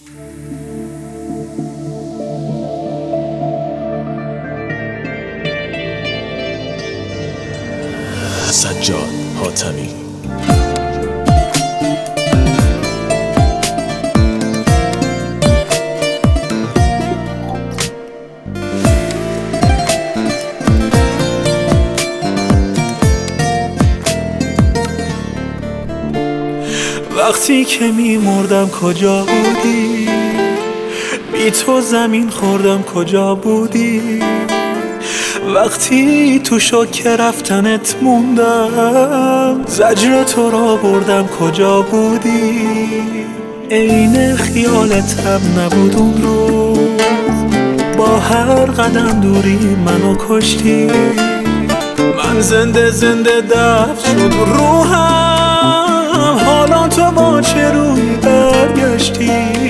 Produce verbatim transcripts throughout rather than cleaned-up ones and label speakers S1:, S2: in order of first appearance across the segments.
S1: سجاد حاتمی.
S2: وقتی که می مردم کجا بودی؟ بی تو زمین خوردم کجا بودی؟ وقتی تو شوک رفتنت موندم، زجر تو را بردم کجا بودی؟ عین خیالت هم نبود اون روز، با هر قدم دوری منو کشتی. من زنده زنده دفن شد روحم، حالا تو با چه روی برگشتی؟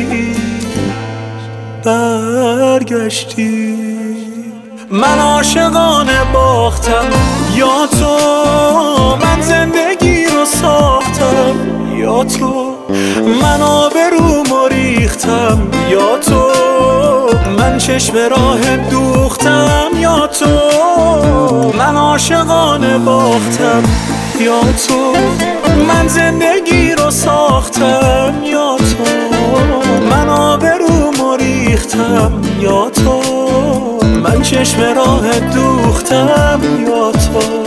S2: برگشتی. من عاشقانه باختم یا تو، من زندگی رو ساختم یا تو، من آبرومو ریختم یا تو، من چشم راه دوختم یا تو. من عاشقانه باختم یا تو، من زندگی رو ساختم یا تو، من آبرومو ریختم یا تو، من چشم راه دوختم یا تو.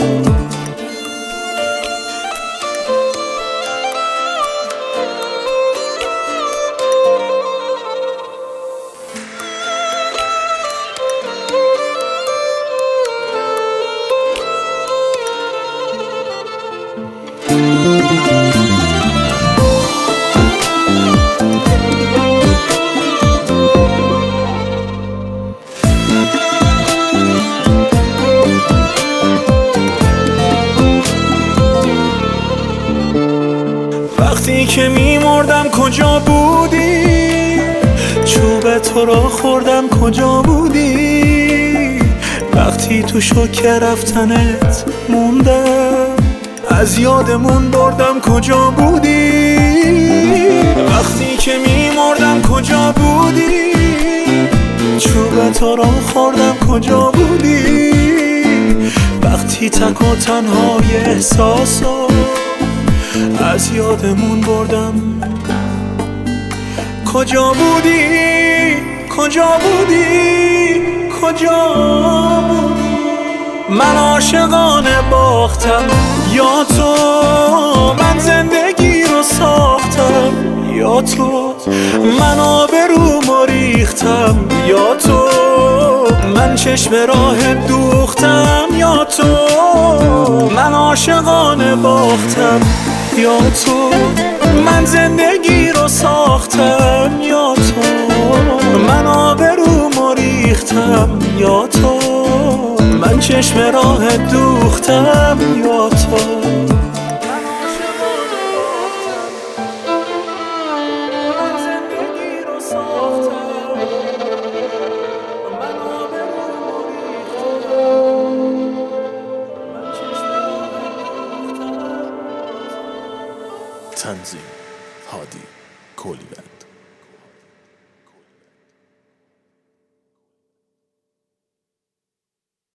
S2: وقتی که می مردم کجا بودی؟ چوب تو را خوردم کجا بودی؟ وقتی تو شوک رفتنت موندم، از یادمون بردم کجا بودی؟ وقتی که می مردم کجا بودی؟ چوب تو را خوردم کجا بودی؟ وقتی تک و تنهای احساسو از یادمون بردم کجا بودی؟ کجا بودی؟ کجا بودی؟ من عاشقانه باختم یا تو، من زندگی رو ساختم یا تو، من آبرومو ریختم یا تو، من چشم راه دوختم یا تو. من عاشقانه باختم یا تو، من زندگی رو ساختم یا تو، من آبرومو ریختم یا تو، من چشم راه دوختم یا تو.
S1: تنظیم هادی کولیبن.